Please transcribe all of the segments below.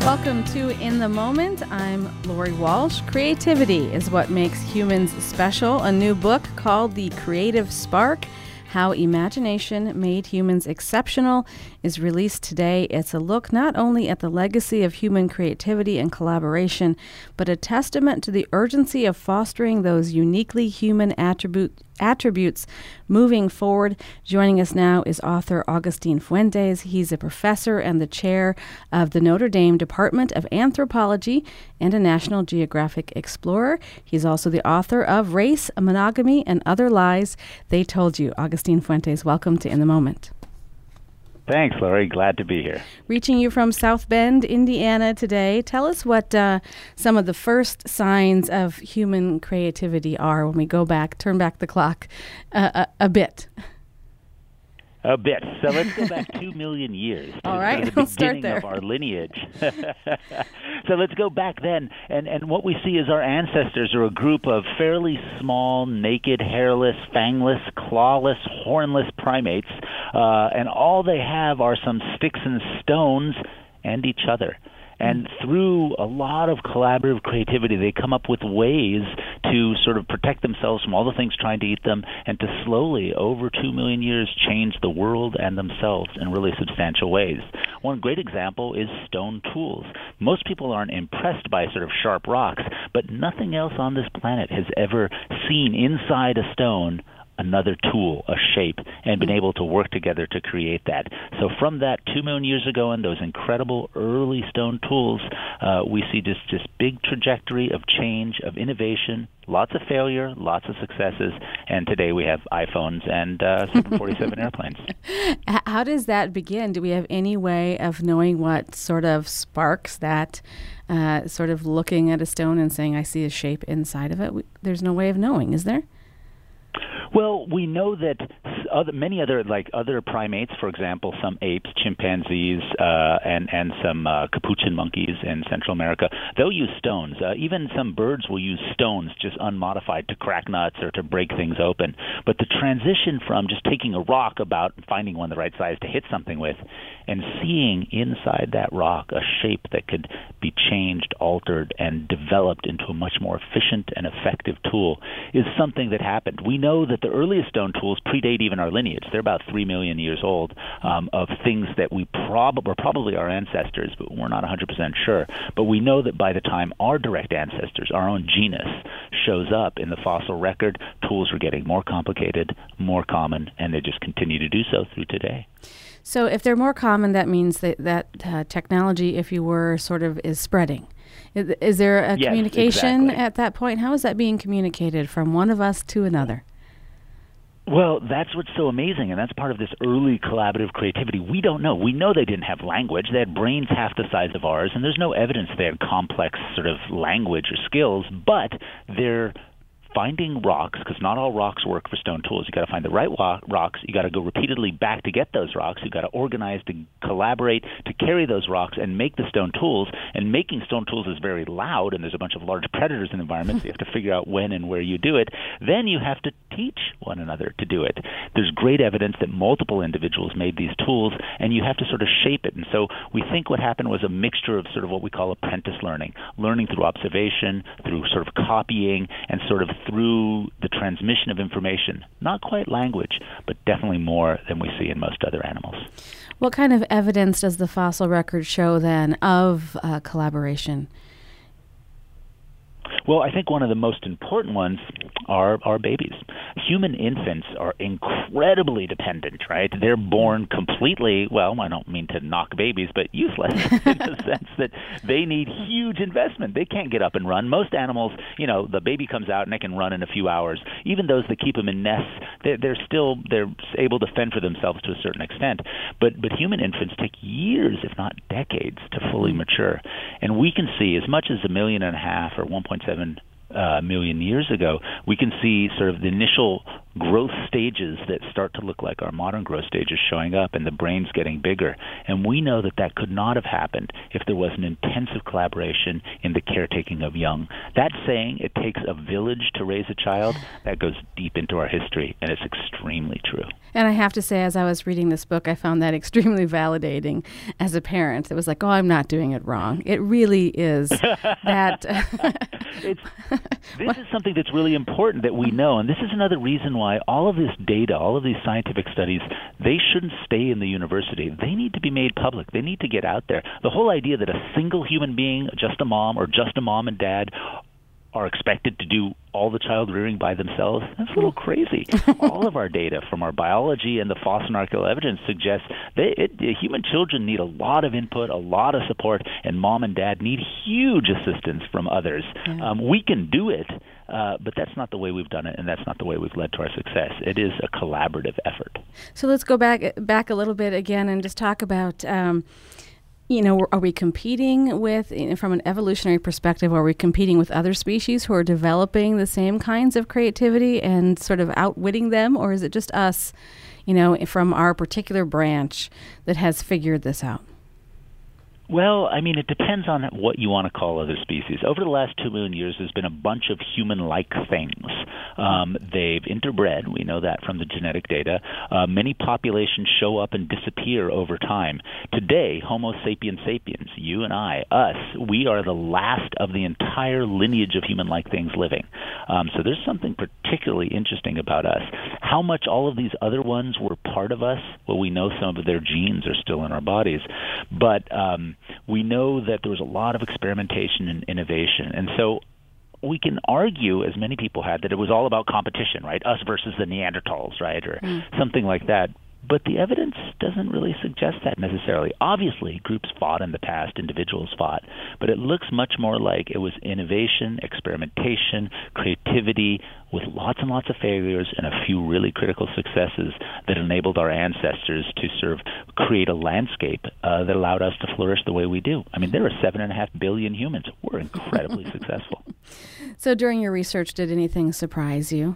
Welcome to In the Moment. I'm Lori Walsh. Creativity is what makes humans special. A new book called The Creative Spark: How Imagination Made Humans Exceptional is released today. It's a look not only at the legacy of human creativity and collaboration, but a testament to the urgency of fostering those uniquely human attributes moving forward. Joining us now is author Agustin Fuentes. He's a professor and the chair of the Notre Dame Department of Anthropology and a National Geographic explorer. He's also the author of Race, Monogamy, and Other Lies They Told You. Agustin Fuentes, welcome to In the Moment. Thanks, Lori. Glad to be here. Reaching you from South Bend, Indiana today. Tell us what some of the first signs of human creativity are when we turn back the clock a bit. A bit. So let's go back 2 million years to All right, the we'll start beginning there. of our lineage. So let's go back then, and what we see is our ancestors are a group of fairly small, naked, hairless, fangless, clawless, hornless primates, and all they have are some sticks and stones and each other. And through a lot of collaborative creativity, they come up with ways to sort of protect themselves from all the things trying to eat them, and to slowly, over 2 million years, change the world and themselves in really substantial ways. One great example is stone tools. Most people aren't impressed by sort of sharp rocks, but nothing else on this planet has ever seen inside a stone another tool, a shape, and been able to work together to create that. So from that 2 million years ago and those incredible early stone tools, we see just big trajectory of change, of innovation, lots of failure, lots of successes, and today we have iPhones and 747 airplanes. How does that begin? Do we have any way of knowing what sort of sparks that, sort of looking at a stone and saying, I see a shape inside of it? There's no way of knowing, is there? Well, we know that many other primates, for example, some apes, chimpanzees, and some capuchin monkeys in Central America, they'll use stones. Even some birds will use stones, just unmodified, to crack nuts or to break things open. But the transition from just taking a rock, about finding one the right size to hit something with, and seeing inside that rock a shape that could be changed, altered, and developed into a much more efficient and effective tool is something that happened. We know that the earliest stone tools predate even our lineage. They're about 3 million years old, of things that were probably our ancestors, but we're not 100% sure. But we know that by the time our direct ancestors, our own genus, shows up in the fossil record, tools are getting more complicated, more common, and they just continue to do so through today. So if they're more common, that means that technology, if you were, sort of is spreading. Is there a communication at that point? How is that being communicated from one of us to another? Well, that's what's so amazing, and that's part of this early collaborative creativity. We don't know. We know they didn't have language. They had brains half the size of ours, and there's no evidence they had complex sort of language or skills, but they're finding rocks, because not all rocks work for stone tools. You got to find the right rocks. You got to go repeatedly back to get those rocks. You got to organize to collaborate to carry those rocks and make the stone tools. And making stone tools is very loud, and there's a bunch of large predators in the environment, so you have to figure out when and where you do it. Then you have to teach one another to do it. There's great evidence that multiple individuals made these tools, and you have to sort of shape it. And so we think what happened was a mixture of sort of what we call apprentice learning through observation, through sort of copying, and sort of through the transmission of information. Not quite language, but definitely more than we see in most other animals. What kind of evidence does the fossil record show then of collaboration? Well, I think one of the most important ones are babies. Human infants are incredibly dependent, right? They're born completely, well, I don't mean to knock babies, but useless in the sense that they need huge investment. They can't get up and run. Most animals, the baby comes out and they can run in a few hours. Even those that keep them in nests, they're able to fend for themselves to a certain extent. But human infants take years, if not decades, to fully mature. And we can see as much as 1.5 million or 1.7 million years ago, we can see sort of the initial growth stages that start to look like our modern growth stages showing up, and the brain's getting bigger. And we know that that could not have happened if there was an intensive collaboration in the caretaking of young. That saying, it takes a village to raise a child, that goes deep into our history, and it's extremely true. And I have to say, as I was reading this book, I found that extremely validating as a parent. It was like, oh, I'm not doing it wrong. It really is that. This is something that's really important that we know, and this is another reason why all of this data, all of these scientific studies, they shouldn't stay in the university. They need to be made public. They need to get out there. The whole idea that a single human being, just a mom or just a mom and dad, are expected to do all the child rearing by themselves, that's a little crazy. All of our data from our biology and the fossil and archaeological evidence suggests that human children need a lot of input, a lot of support, and mom and dad need huge assistance from others. Yeah. We can do it, but that's not the way we've done it, and that's not the way we've led to our success. It is a collaborative effort. So let's go back a little bit again and just talk about are we competing with, from an evolutionary perspective, are we competing with other species who are developing the same kinds of creativity and sort of outwitting them? Or is it just us, from our particular branch that has figured this out? Well, I mean, it depends on what you want to call other species. Over the last 2 million years, there's been a bunch of human-like things. They've interbred. We know that from the genetic data. Many populations show up and disappear over time. Today, Homo sapiens sapiens, you and I, us, we are the last of the entire lineage of human-like things living. So there's something particularly interesting about us. How much all of these other ones were part of us? Well, we know some of their genes are still in our bodies. But we know that there was a lot of experimentation and innovation. And so we can argue, as many people had, that it was all about competition, right? Us versus the Neanderthals, right? Or something like that. But the evidence doesn't really suggest that necessarily. Obviously, groups fought in the past, individuals fought, but it looks much more like it was innovation, experimentation, creativity, with lots and lots of failures and a few really critical successes that enabled our ancestors to sort of create a landscape that allowed us to flourish the way we do. I mean, there are 7.5 billion humans. We're incredibly successful. So during your research, did anything surprise you?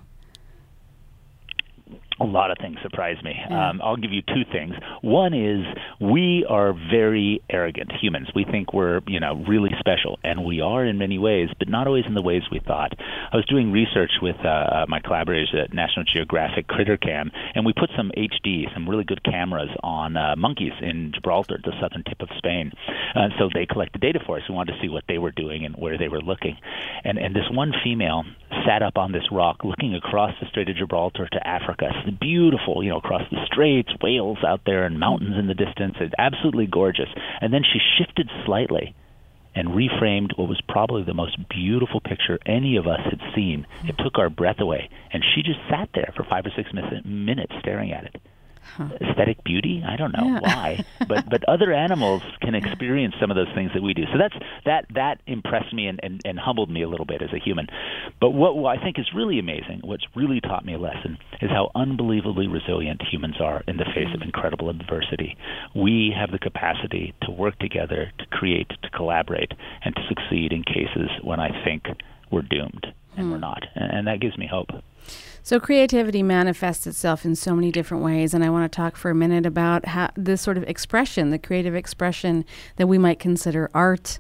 A lot of things surprise me. I'll give you two things. One is we are very arrogant humans. We think we're, really special, and we are in many ways, but not always in the ways we thought. I was doing research with my collaborators at National Geographic CritterCam, and we put some HD, some really good cameras on monkeys in Gibraltar, the southern tip of Spain. So they collected data for us. We wanted to see what they were doing and where they were looking. And this one female sat up on this rock looking across the Strait of Gibraltar to Africa. It's beautiful, across the straits, whales out there and mountains in the distance. It's absolutely gorgeous. And then she shifted slightly and reframed what was probably the most beautiful picture any of us had seen. It took our breath away. And she just sat there for 5 or 6 minutes staring at it. Aesthetic beauty? I don't know why, but other animals can experience some of those things that we do. So that impressed me and humbled me a little bit as a human. But what I think is really amazing, what's really taught me a lesson, is how unbelievably resilient humans are in the face of incredible adversity. We have the capacity to work together, to create, to collaborate, and to succeed in cases when I think we're doomed, and we're not. And that gives me hope. So creativity manifests itself in so many different ways, and I want to talk for a minute about how this sort of expression, the creative expression that we might consider art,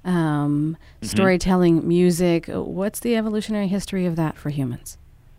storytelling, music. What's the evolutionary history of that for humans?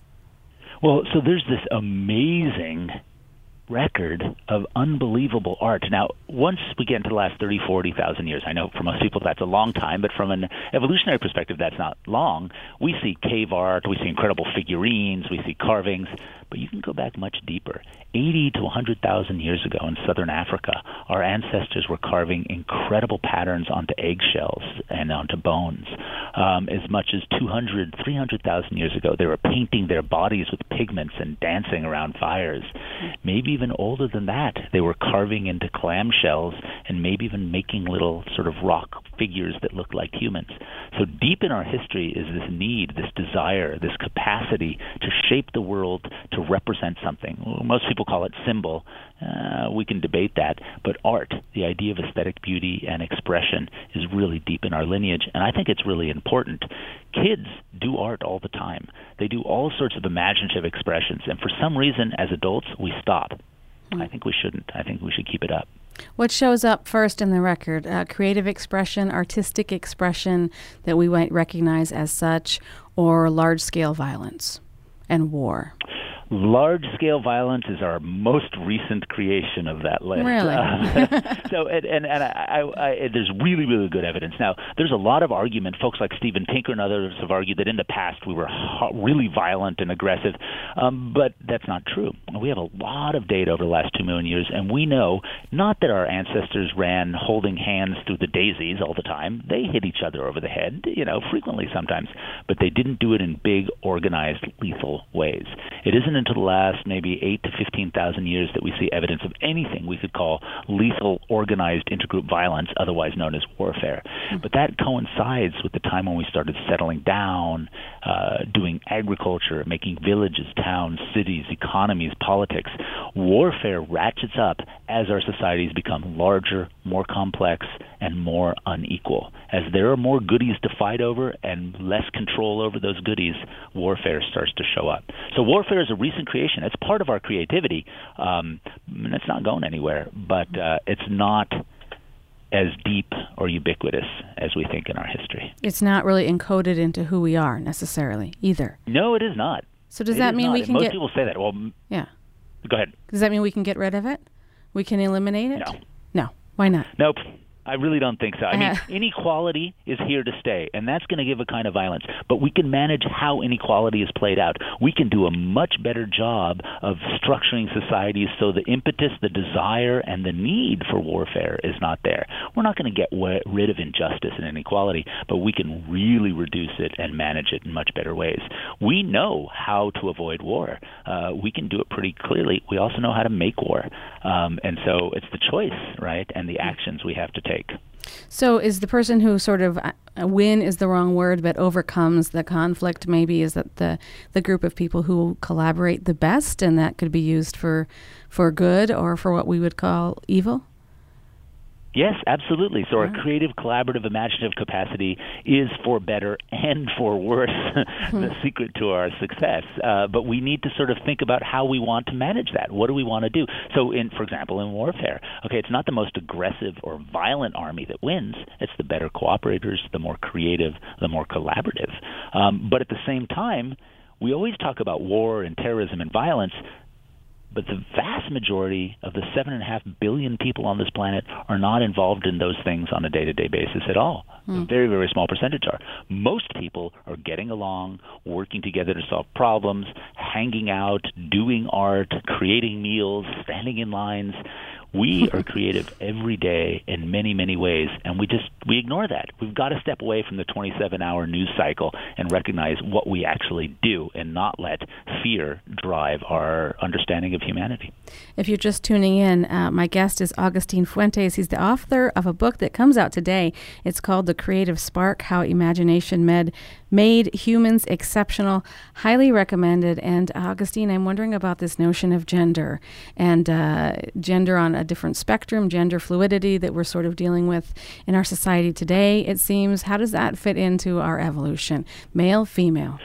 Well, so there's this amazing record of unbelievable art. Now, once we get into the last 30, 40,000 years, I know for most people that's a long time, but from an evolutionary perspective, that's not long. We see cave art, we see incredible figurines, we see carvings, but you can go back much deeper. 80 to 100,000 years ago in southern Africa, our ancestors were carving incredible patterns onto eggshells and onto bones. As much as 200, 300,000 years ago, they were painting their bodies with pigments and dancing around fires. Maybe even older than that, they were carving into clam shells and maybe even making little sort of rock figures that looked like humans. So deep in our history is this need, this desire, this capacity to shape the world, to represent something. Most people call it symbol. We can debate that. But art, the idea of aesthetic beauty and expression, is really deep in our lineage, and I think it's really important. Kids do art all the time. They do all sorts of imaginative expressions, and for some reason, as adults, we stop. I think we shouldn't. I think we should keep it up. What shows up first in the record? Creative expression, artistic expression that we might recognize as such, or large-scale violence and war? Large-scale violence is our most recent creation of that list. Really? So, there's really, really good evidence. Now, there's a lot of argument. Folks like Steven Pinker and others have argued that in the past we were really violent and aggressive, but that's not true. We have a lot of data over the last 2 million years, and we know not that our ancestors ran holding hands through the daisies all the time. They hit each other over the head, frequently sometimes, but they didn't do it in big, organized, lethal ways. It isn't until the last maybe 8 to 15,000 years that we see evidence of anything we could call lethal, organized intergroup violence, otherwise known as warfare. But that coincides with the time when we started settling down, doing agriculture, making villages, towns, cities, economies, politics. Warfare ratchets up as our societies become larger, more complex, and more unequal. As there are more goodies to fight over and less control over those goodies, warfare starts to show up. So warfare is a recent creation. It's part of our creativity, and it's not going anywhere, but it's not as deep or ubiquitous as we think in our history. It's not really encoded into who we are necessarily either. No, it is not. So does that mean we can Most people say that. Well, yeah. Go ahead. Does that mean we can get rid of it? We can eliminate it? No. Why not? Nope. I really don't think so. I mean, inequality is here to stay, and that's going to give a kind of violence. But we can manage how inequality is played out. We can do a much better job of structuring societies so the impetus, the desire, and the need for warfare is not there. We're not going to get rid of injustice and inequality, but we can really reduce it and manage it in much better ways. We know how to avoid war. We can do it pretty clearly. We also know how to make war. And so it's the choice, right, and the actions we have to take. So is the person who sort of, win is the wrong word, but overcomes the conflict maybe, is that the group of people who collaborate the best, and that could be used for good or for what we would call evil? Yes, absolutely. So our creative, collaborative, imaginative capacity is for better and for worse the secret to our success. But we need to sort of think about how we want to manage that. What do we want to do? So, for example, in warfare, it's not the most aggressive or violent army that wins. It's the better cooperators, the more creative, the more collaborative. But at the same time, we always talk about war and terrorism and violence, but the vast majority of the 7.5 billion people on this planet are not involved in those things on a day-to-day basis at all. A very, very small percentage are. Most people are getting along, working together to solve problems, hanging out, doing art, creating meals, standing in lines. We are creative every day in many, many ways, and we ignore that. We've got to step away from the 27-hour news cycle and recognize what we actually do and not let fear drive our understanding of humanity. If you're just tuning in, my guest is Augustine Fuentes. He's the author of a book that comes out today. It's called The Creative Spark, How Imagination Made Humans Exceptional. Highly recommended. And Augustine, I'm wondering about this notion of gender and gender on a different spectrum, gender fluidity that we're sort of dealing with in our society today, it seems. How does that fit into our evolution? Male, female?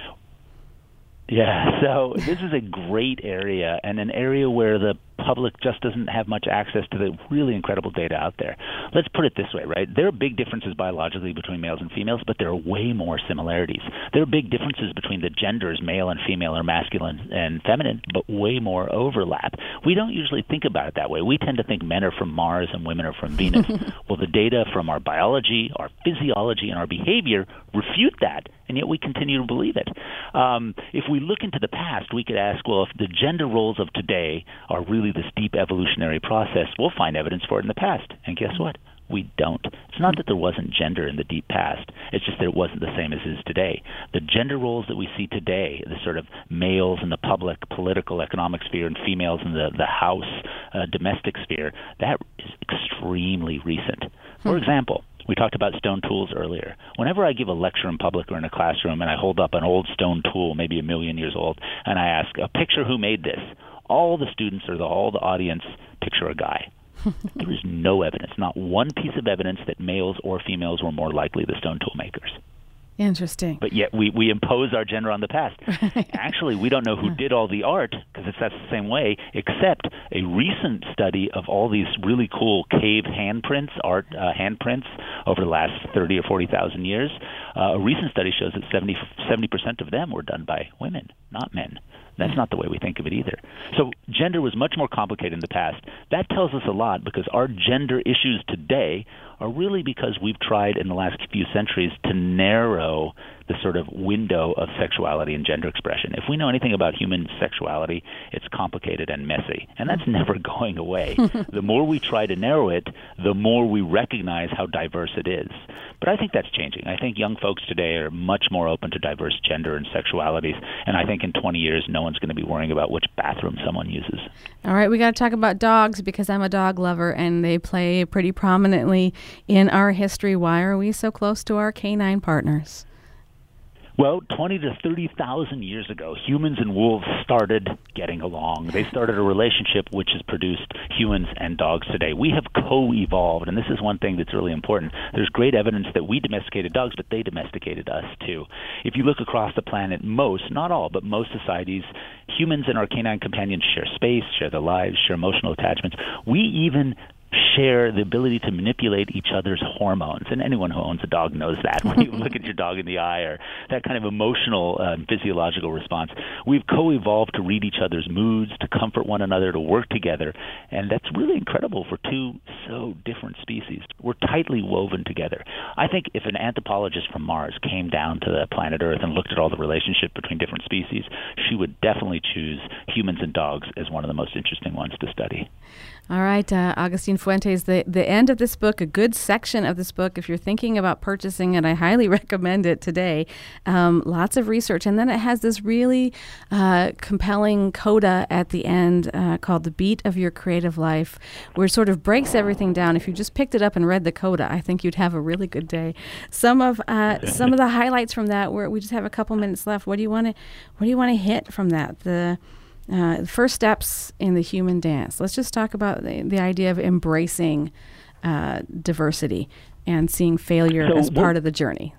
Yeah, so this is a great area, and an area where the public just doesn't have much access to the really incredible data out there. Let's put it this way, right? There are big differences biologically between males and females, but there are way more similarities. There are big differences between the genders, male and female, or masculine and feminine, but way more overlap. We don't usually think about it that way. We tend to think men are from Mars and women are from Venus. Well, the data from our biology, our physiology, and our behavior refute that, and yet we continue to believe it. If we look into the past, we could ask, well, if the gender roles of today are really this deep evolutionary process, we'll find evidence for it in the past. And guess what? We don't. It's not that there wasn't gender in the deep past. It's just that it wasn't the same as it is today. The gender roles that we see today, the sort of males in the public, political, economic sphere, and females in the house, domestic sphere, that is extremely recent. For example, We talked about stone tools earlier. Whenever I give a lecture in public or in a classroom and I hold up an old stone tool, maybe 1,000,000 years old, and I ask, picture who made this, all the students or all the audience picture a guy. There is no evidence, not one piece of evidence that males or females were more likely the stone tool makers. Interesting. But yet we impose our gender on the past. Actually, we don't know who did all the art, because that's the same way, except a recent study of all these really cool cave handprints, handprints over the last 30 or 40,000 years. A recent study shows that 70% of them were done by women, not men. That's not the way we think of it either. So gender was much more complicated in the past. That tells us a lot, because our gender issues today are really because we've tried in the last few centuries to narrow the sort of window of sexuality and gender expression. If we know anything about human sexuality, it's complicated and messy, and that's never going away. The more we try to narrow it, the more we recognize how diverse it is. But I think that's changing. I think young folks today are much more open to diverse gender and sexualities, and I think in 20 years no one's going to be worrying about which bathroom someone uses. All right, we got to talk about dogs, because I'm a dog lover, and they play pretty prominently in our history. Why are we so close to our canine partners? Well, 20 to 30,000 years ago, humans and wolves started getting along. They started a relationship which has produced humans and dogs today. We have co-evolved, and this is one thing that's really important. There's great evidence that we domesticated dogs, but they domesticated us too. If you look across the planet, most, not all, but most societies, humans and our canine companions share space, share their lives, share emotional attachments. We even share the ability to manipulate each other's hormones. And anyone who owns a dog knows that. When you look at your dog in the eye, or that kind of emotional physiological response. We've co-evolved to read each other's moods, to comfort one another, to work together. And that's really incredible for two so different species. We're tightly woven together. I think if an anthropologist from Mars came down to the planet Earth and looked at all the relationship between different species, she would definitely choose humans and dogs as one of the most interesting ones to study. All right, Augustine Fuentes, the end of this book, a good section of this book, if you're thinking about purchasing it, I highly recommend it today. Lots of research. And then it has this really compelling coda at the end called The Beat of Your Creative Life, where it sort of breaks everything down. If you just picked it up and read the coda, I think you'd have a really good day. Some of the highlights from that, where we just have a couple minutes left. What do you want to hit from that? The first steps in the human dance. Let's just talk about the idea of embracing diversity and seeing failure as part of the journey.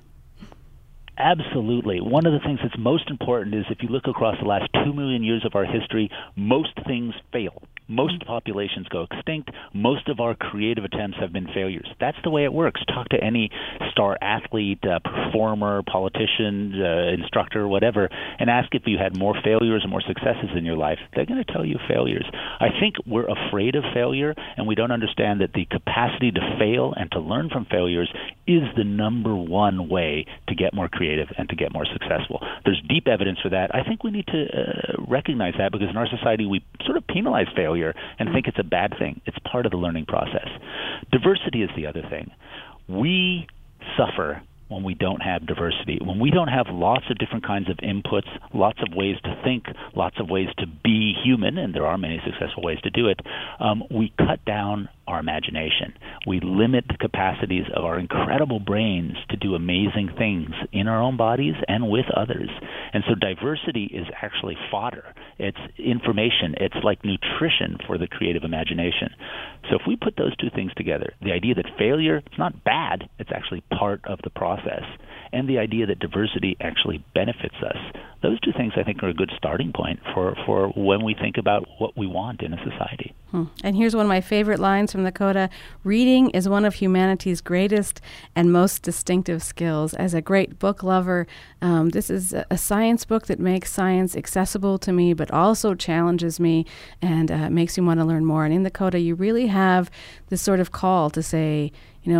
Absolutely. One of the things that's most important is, if you look across the last 2 million years of our history, most things fail. Most populations go extinct. Most of our creative attempts have been failures. That's the way it works. Talk to any star athlete, performer, politician, instructor, whatever, and ask if you had more failures or more successes in your life. They're going to tell you failures. I think we're afraid of failure, and we don't understand that the capacity to fail and to learn from failures is the number one way to get more creative and to get more successful. There's deep evidence for that. I think we need to recognize that, because in our society we sort of penalize failure and think it's a bad thing. It's part of the learning process. Diversity is the other thing. We suffer when we don't have diversity, when we don't have lots of different kinds of inputs, lots of ways to think, lots of ways to be human, and there are many successful ways to do it. We cut down our imagination. We limit the capacities of our incredible brains to do amazing things in our own bodies and with others. And so diversity is actually fodder. It's information. It's like nutrition for the creative imagination. So if we put those two things together, the idea that failure is not bad, it's actually part of the process, and the idea that diversity actually benefits us, those two things I think are a good starting point for when we think about what we want in a society. And here's one of my favorite lines from the coda: reading is one of humanity's greatest and most distinctive skills. As a great book lover, this is a science book that makes science accessible to me, but also challenges me and makes me want to learn more. And in the coda, you really have this sort of call to say,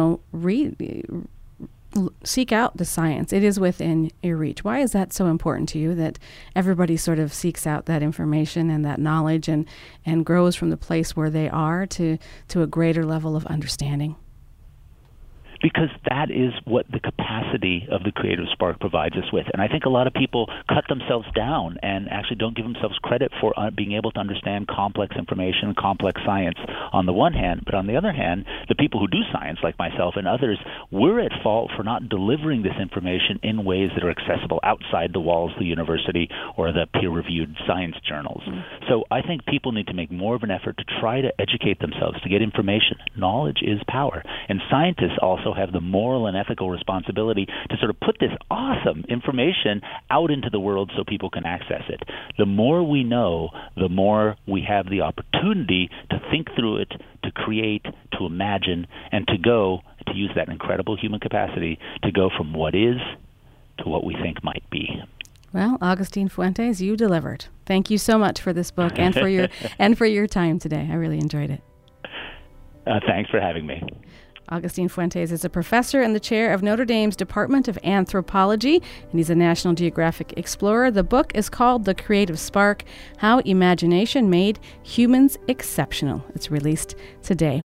seek out the science. It is within your reach. Why is that so important to you, that everybody sort of seeks out that information and that knowledge and grows from the place where they are to a greater level of understanding? Because that is what the capacity of the creative spark provides us with. And I think a lot of people cut themselves down and actually don't give themselves credit for being able to understand complex information, complex science on the one hand. But on the other hand, the people who do science, like myself and others, we're at fault for not delivering this information in ways that are accessible outside the walls of the university or the peer-reviewed science journals. So I think people need to make more of an effort to try to educate themselves, to get information. Knowledge is power. And scientists also have the moral and ethical responsibility to sort of put this awesome information out into the world so people can access it. The more we know, the more we have the opportunity to think through it, to create, to imagine, and to use that incredible human capacity to go from what is to what we think might be. Well, Augustine Fuentes, you delivered. Thank you so much for this book and for your time today. I really enjoyed it. Thanks for having me. Augustine Fuentes is a professor and the chair of Notre Dame's Department of Anthropology, and he's a National Geographic explorer. The book is called The Creative Spark: How Imagination Made Humans Exceptional. It's released today.